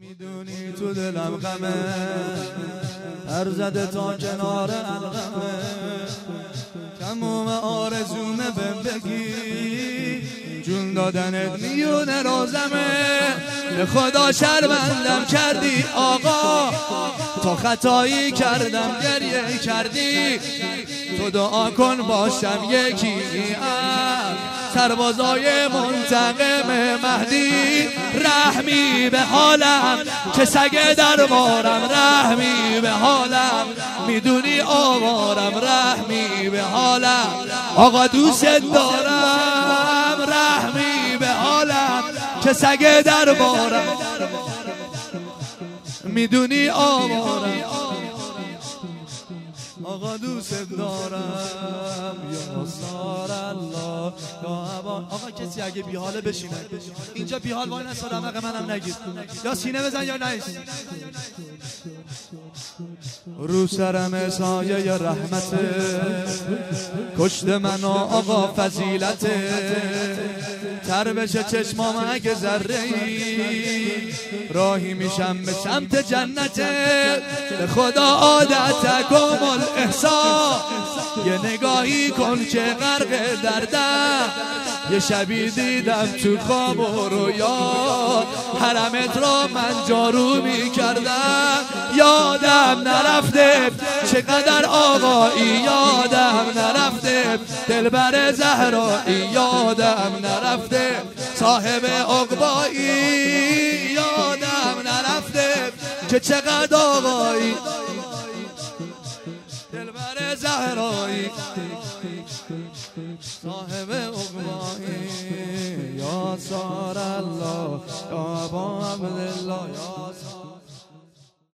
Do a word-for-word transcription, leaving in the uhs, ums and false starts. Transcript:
میدونی تو دلم غمه، هر زده تا کنار الغمه، تموم آرزومه بهم بگی، جون دادنت میونه روزمه. به خدا شرمندم کردی آقا، تا خطایی کردم گریه کردی. تو دعا کن باشم یکی از سربازای منتقم مهدی. رحمی به حالم که سگ دربارم، رحمی به حالم میدونی آوارم، رحمی به حالم آقا دوست دارم، رحمی به حالم که سگ دربارم میدونی آوارم، آقا دوست دارم. یا سار الله یا عبا. آقا کسی اگه بیحاله بشینه اینجا، بیحال وای نسا رمق منم نگیر، یا سینه بزن یا نیست. رو سرم سایه یا رحمته، کشت من آقا فضیلته. تر بشه چشمام اگه ذره ای، راهی میشم به سمت جنته. به خدا عادت کمال احسان، یه نگاهی کن که غرق دردم. یه شبی دیدم تو خواب و رویا، حرمت را من جارو میکردم. یادم نرفته چقدر آقایی، یادم نرفته دلبر زهرایی، یادم نرفته صاحب عقبایی، یادم نرفته که چقدر آقایی دلبر زهرایی، صاحب عقبایی. یا سار الله یا ابا عبدالله یا سار